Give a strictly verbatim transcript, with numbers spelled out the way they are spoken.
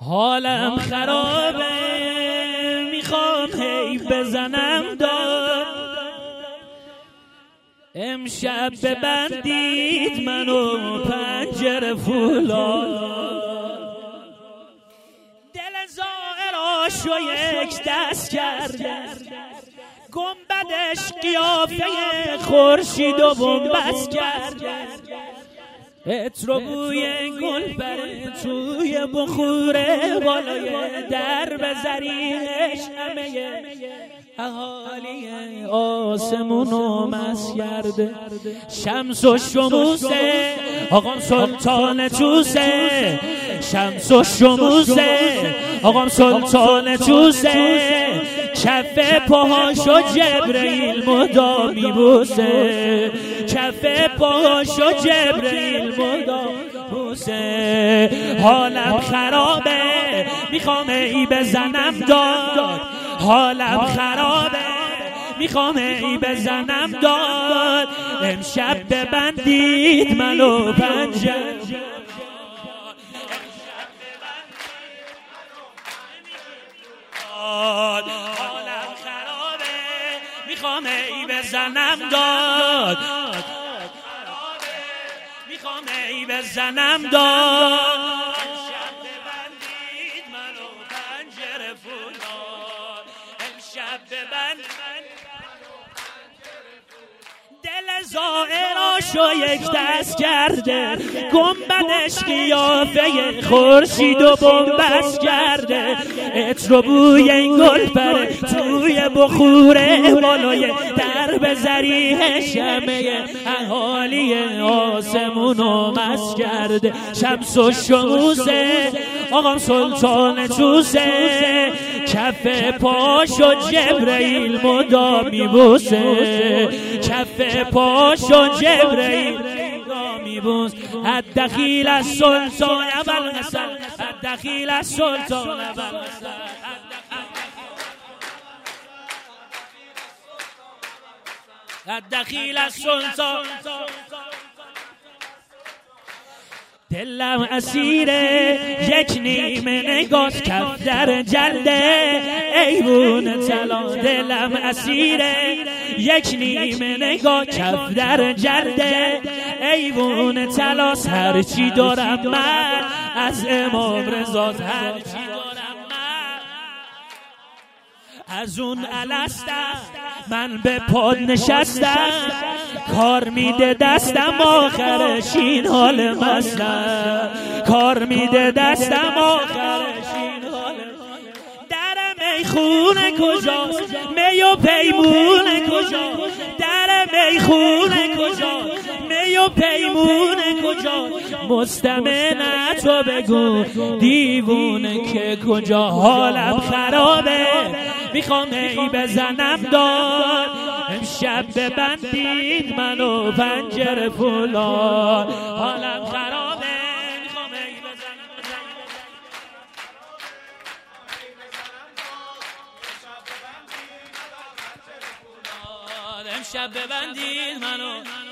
حالم خرابه میخوام هی بزنم داد، امشب ببندید منو پنجره فولاد، دل زائراشو یک دست کرده، گنبدش قیافه خورشید و بنبست کرده، عطر و بوی گل بره توی بخوره بالای در بزریش همه اهالی آسمونو مس کرده، شمس و شموسه آقام سلطان توسه، شمس و شموسه آقام سلطان توسه، کف پاهاشو جبرئیل مدام میبوسه، کف پاهاشو جبرئیل مدام میبوسه، حالم خرابه میخوام ای بزنم داد، حالم خرابه میخوام ای بزنم داد، امشب ببندید منو پنجره، حالم خرابه میخوام ای بزنم داد، میخوام ای بزنم داد، امشب ببندید منو پنجره فولاد، امشب ببندید دل زائراشو یک دست کرده، گنبدش قیافه خورشید و بنبست کرده، عطر و بوی این گل بره توی بخوره بالای در بزریش همه اهالی آسمونو مس کرده، شمس و شموسه آقام سلطان توسه، کف پاشو جبرئیل مدام میبوسه، کف پاشو جبرئیل مدام میبوس، الدخیل السلطان ابوالحسن، الدخیل السلطان ابوالحسن، الدخیل السلطان، دلم اسیره یک نیمه نگاه کف در جلده ایوون طلا، دلم اسیره یک نیمه نگاه کف در جلده ایوون طلا، هرچی دارم من از امام رضا، هرچی دارم من از اون الستم، من به پاد نشستم کار میده دستم آخرش این حال مستم، کار میده دستم آخرش این حال، در میخونه کجاست می و پیمونه کجاست، در میخونه کجاست می و پیمونه کجاست، مستمع تو بگو دیوونه که کجا، حالم خرابه میخوام ای بزنم داد، امشب ببندید منو پنجره فولاد، حالم خرابه میخوام ای بزنم داد، امشب ببندید منو